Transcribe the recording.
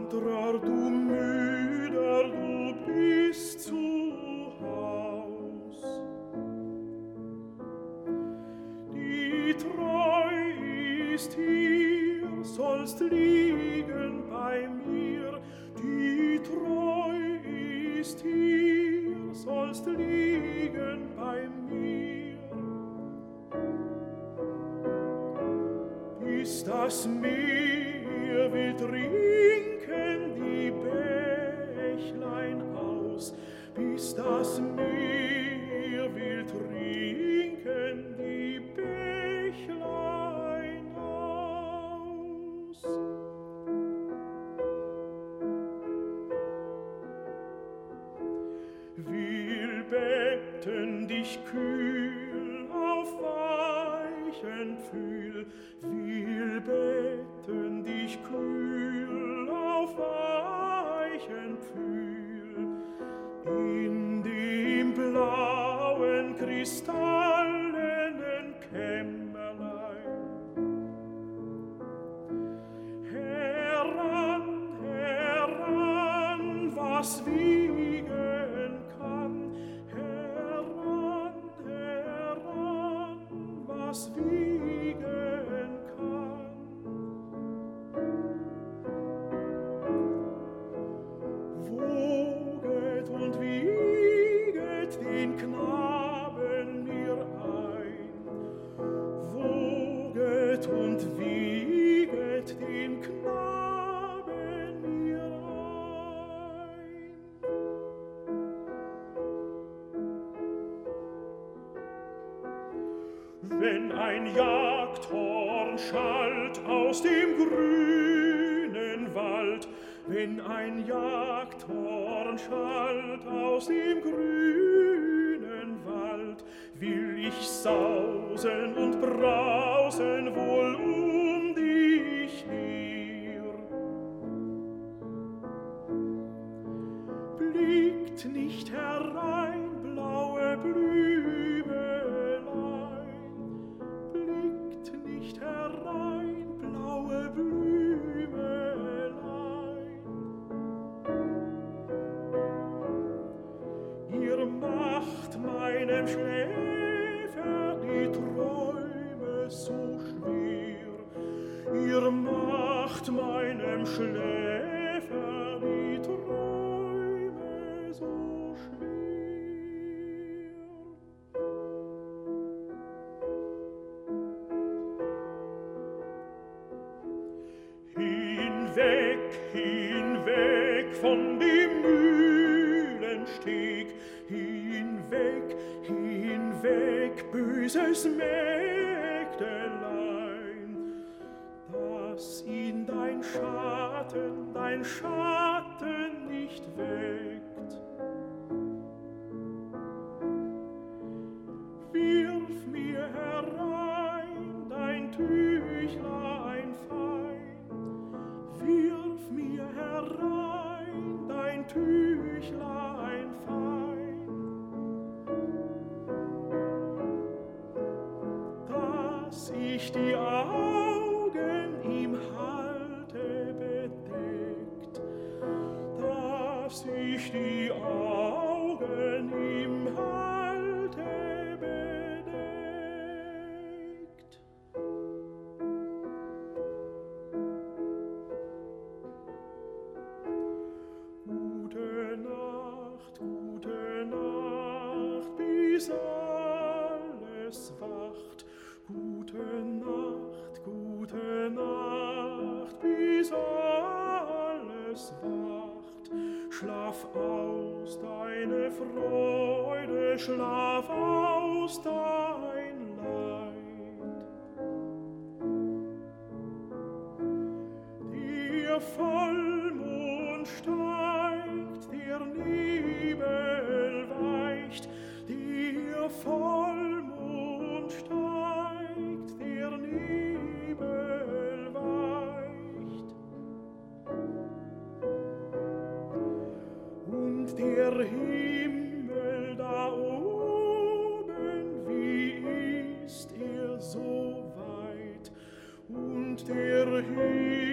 Lauterer du müder du bist zu Haus. Die Treu ist hier, sollst liegen bei mir. Die Treu ist hier, sollst liegen bei mir. Bis das Meer will trinken die Bächlein aus, bis das Meer will trinken die Bächlein aus. Will betten dich kühl auf weichen Pfühl, will betten dich kühl auf weichen Pfühl, in dem blauen kristallenen Kämmerlein. Heran, heran, was wiegen kann, heran, heran, was wiegen kann. Woget und wieget den Knaben mir ein, woget und wieget den Knaben mir ein. Wenn ein Jagdhorn schallt aus dem grünen Wald, wenn ein Jagdhorn schallt aus dem grünen Wald, will ich sausen und brausen wohl um dich her. Blickt nicht herein, blaue Blümelein, blickt nicht herein, blaue Blümelein. Ihr macht meinem Schläfer die Träume so schwer, ihr macht meinem Schläfer die Träume so schwer. Hinweg, hinweg von dem Mühlensteg, hinweg, hinweg, böses Mägdelein, dass ihn dein Schatten nicht weckt. Wirf mir herein dein Tüchlein fein, wirf mir herein dein Tüchlein fein, dass ich die Augen ihm halte bedeckt, dass ich die Augen ihm halte bedeckt. Gute Nacht, bis alles wacht. Gute Nacht, bis alles wacht. Schlaf aus deine Freude, schlaf aus dein Leid. Der Vollmond steigt, der Nebel weicht, der Vollmond steigt, der Nebel weicht. Und der Himmel da oben, wie ist er so weit? Und der Himmel